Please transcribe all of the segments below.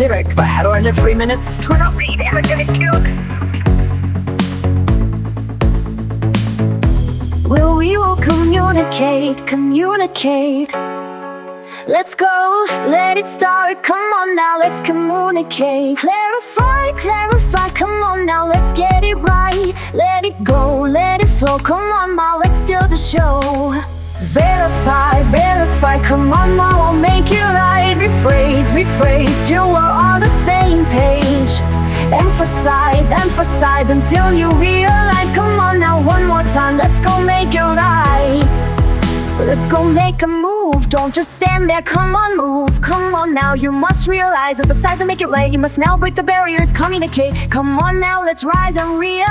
lyric, but how do I live 3 minutes? Turn up, read, and I'm gonna kill. Well, we will communicate, communicate. Let's go, let it start. Come on now, let's communicate. Clarify, clarify. Come on now, let's get it right. Let it go, let it flow. Come on now, let's steal the show. Verify, verify. Come on now, I'll make it right. Rephrase, rephrase till we're on the same page. Emphasize, emphasize until you realize. Come on now, one more time, let's go make it right. Let's go make a move, don't just stand there, come on, move. Come on now, you must realize, emphasize and make it right. You must now break the barriers, communicate. Come on now, let's rise and realize.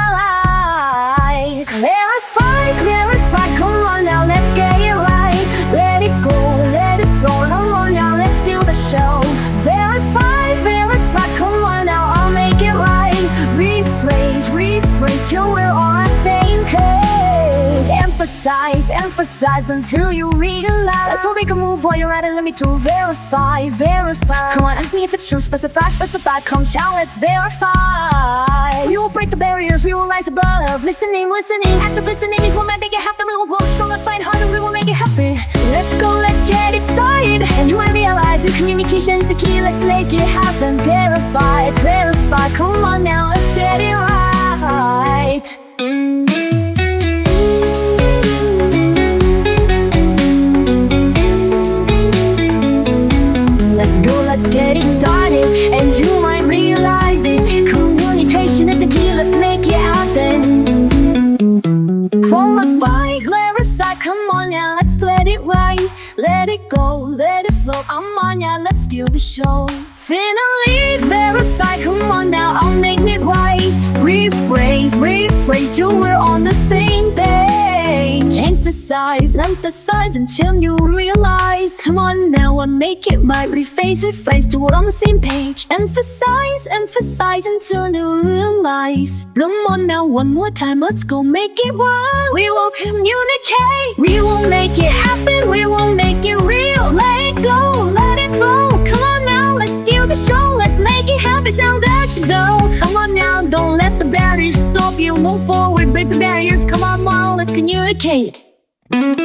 Clarify, clarify, come on now, let's get it right. Let it go, let it flow, come on now, let's steal the show. Verify, verify, come on now, I'll make it right. Rephrase, rephrase till we're on the same page. Emphasize, emphasize until you realize. Let's all make a move while you're at it, let me to verify, verify. Come on, ask me if it's true, specify, specify. Come shout, let's verify. We will break the barriers, we will rise above. Listening, listening, active listening is what might make it happen. We will grow stronger, fight harder, we will make it happen. Let's go, let's get it started. And you might realize that communication is the key, let's make it happen. Verify, verify, come on now, let's get it right. Let's get it started, and you might realize it. Communication is the key, let's make it happen. Qualify, clarify, come on now, let's let it right. Let it go, let it flow, come on now, let's steal the show. Finally, verify, come on now, I'll make it right. Rephrase, rephrase till we're on the same page. Emphasize, emphasize until you realize. Come on now, I'll make it right. Rephrase, rephrase till we're on the same page. Emphasize, emphasize until you realize. Come on now, one more time, let's go make it right. We will communicate, we will make it happen, we will make it real. Let it go, let it flow. Come on now, let's steal the show. Let's make it happen, so let's go. Come on now, don't let the barriers stop you. Move forward, break the barriers. Come on now, let's communicate.